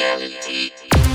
reality.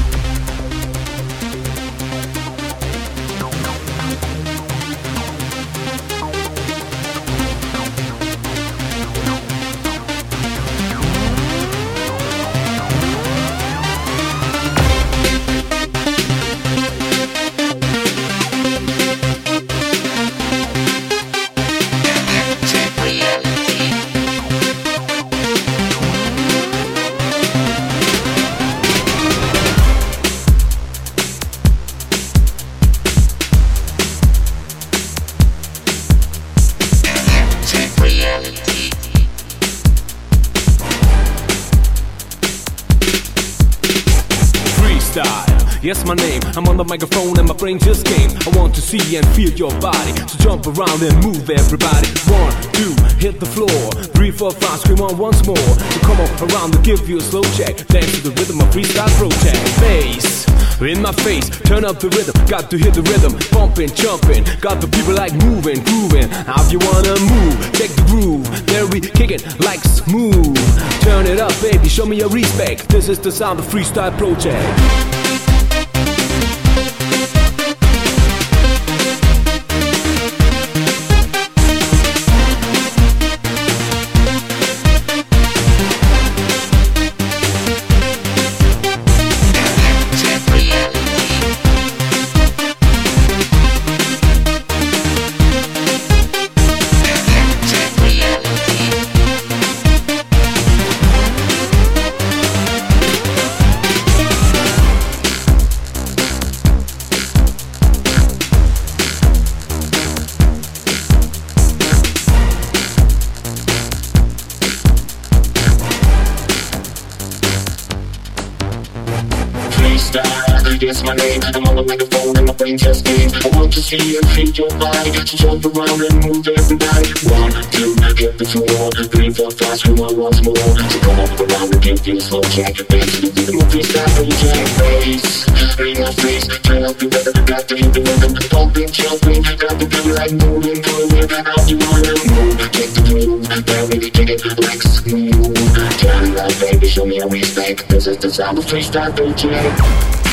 Yes, my name, I'm on the microphone and my brain just came. I want to see and feel your body, so jump around and move everybody. 1, 2, hit the floor. 3, 4, 5, scream on once more. So come on around to give you a slow check. Dance to the rhythm of freestyle project. Bass in my face, turn up the rhythm. Got to hit the rhythm, pumping, jumping. Got the people like moving, grooving. How you wanna move? Check the groove. There we kick it like smooth. Turn it up, baby, show me your respect. This is the sound of freestyle project. Yes, my name, I'm on the microphone and my brain just came. I want to see and feel your body, so jump around and move everybody. 1, 2, hit the floor. 3, 4, 5, scream out once more. So come up around and give you a slow check. Dance to the rhythm of freestyle project. Bass in my face, turn up the rhythm. Got to hit the rhythm, pumping, jumping. Got the people like moving, grooving. How you wanna move? Take the groove, now we kick it like smooth. Turn it up, baby, show me your respect. This is the sound of freestyle project.